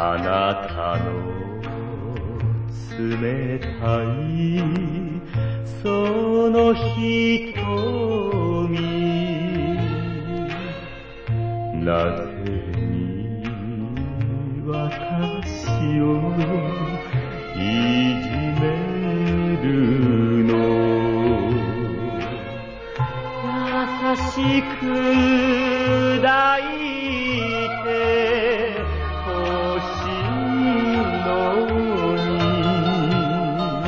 あなたの冷たいその瞳、なぜに私をいじめるの。優しく